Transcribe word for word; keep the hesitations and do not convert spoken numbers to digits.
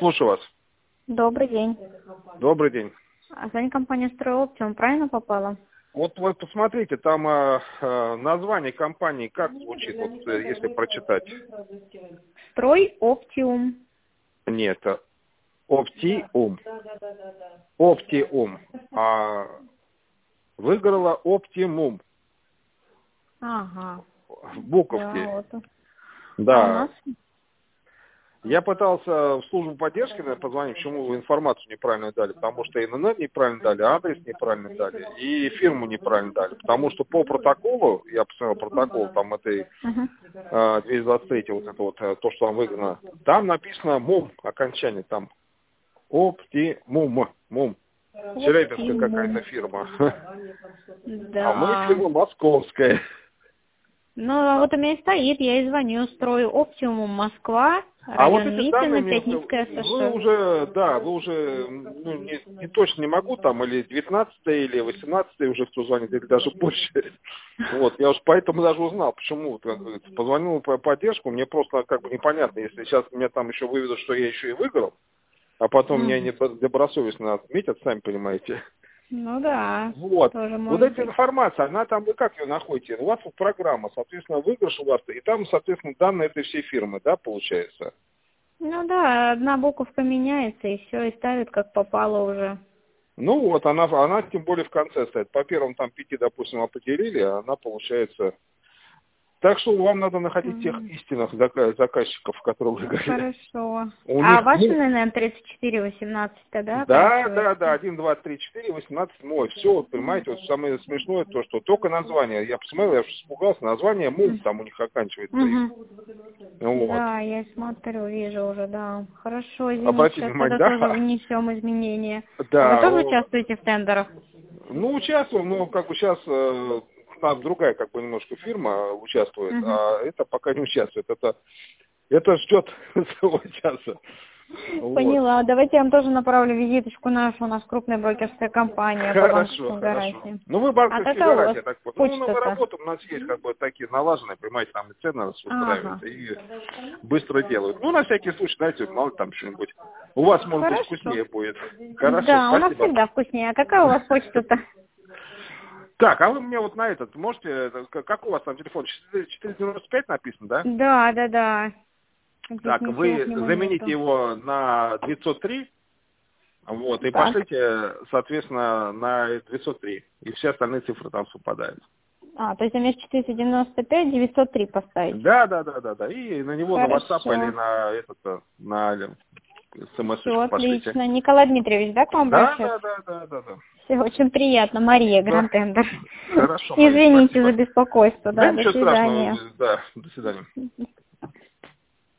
Слушаю вас. Добрый день. Добрый день. А с вами компания «Стройоптимум», правильно попала? Вот вы посмотрите, там э, э, название компании как звучит, вот э, если прочитать. «Стройоптимум». Нет, э, Оптиум. Оптиум. А выиграла Оптимум. Ага. В буковке. Да, вот. Да. А у нас? Я пытался в службу поддержки наверное, позвонить, почему вы информацию неправильно дали, потому что ИНН неправильно дали, адрес неправильно дали и фирму неправильно дали, потому что по протоколу, я посмотрел протокол, там этой Uh-huh. двести двадцать три, вот это вот, то, что там выиграно, там написано МУМ, окончание там, Оптимум, МУМ, Челябинская какая-то фирма, Да. а мы фирма московская. Ну, а вот у меня и стоит, я и звоню, «Стройоптимум Москва», А вот район эти Митина, данные, мне, Пятницкая, вы США. уже, да, вы уже, ну, не, не точно не могу, там, или девятнадцатое, или восемнадцатое уже кто звонит, или даже больше. Вот, я уж поэтому даже узнал, почему, как говорится, позвонил по поддержку, мне просто как бы непонятно, если сейчас меня там еще выведут, что я еще и выиграл, а потом меня недобросовестно отметят, сами понимаете. Ну да. Вот. Тоже Вот может эта быть. информация, она там, вы как ее находите? У вас вот программа, соответственно, выигрыш у вас, и там, соответственно, данные этой всей фирмы, да, получается? Ну да, одна буковка меняется, и все, и ставит, как попало уже. Ну вот, она, она тем более в конце стоит. По первым там пяти, допустим, определили, а она получается... Так что вам надо находить тех Мгм. истинных зака- заказчиков, которые выиграли. Хорошо. У А них, ваш ну, эн эн тридцать четыре восемнадцать, да, да, оканчивается? да, да, один, два, три, четыре, восемнадцать, мой. Все, вот, понимаете, вот самое смешное то, что только название. Я посмотрел, я уж испугался, название МУМ там у них оканчивается. Угу. Вот. Да, я смотрю, вижу уже, да. Хорошо, извините, Обратите сейчас внимание, тогда тоже да? внесем изменения. А вы Да, тоже о, участвуете в тендерах? ну, участвуем, но как бы сейчас э, там другая как бы немножко фирма участвует, Угу. а это пока не участвует. Это, это ждет своего часа. Вот. Поняла. Давайте я вам тоже направлю визиточку нашу. У нас крупная брокерская компания по Хорошо, банковским хорошо. гарантиям. Ну, вы А банковские какая у вас гарантии, так вот. Ну, ну, мы почта-то? работаем, у нас есть как бы такие налаженные, понимаете, там и цены нас Ага. устраивают, и быстро делают. Ну, на всякий случай, знаете, мало ли там что-нибудь. У вас, может быть, Хорошо. вкуснее будет. Хорошо, Да, у нас спасибо. всегда вкуснее. А какая у вас почта-то? Так, а вы мне вот на этот, можете, э, к- как у вас там телефон, четыреста девяносто пять написано, да? Да, да, да. Здесь Так, ничего к вы нему замените нету. его на девятьсот три, вот, и Так. пошлите, соответственно, на девятьсот три, и все остальные цифры там совпадают. А, то есть вместо четыреста девяносто пять девятьсот три поставить. Да, да, да, да, да, и на него на WhatsApp или Хорошо. на этот, э, на Все смс-очку пошлите. отлично. Николай Дмитриевич, да, к вам Да, обращаться? да, да, да, да, да. Все очень приятно. Мария, Да. Гранд-Тендер. Хорошо, Мария, Извините за спасибо. беспокойство. Да, Да, до ничего страшного, свидания. да, до свидания.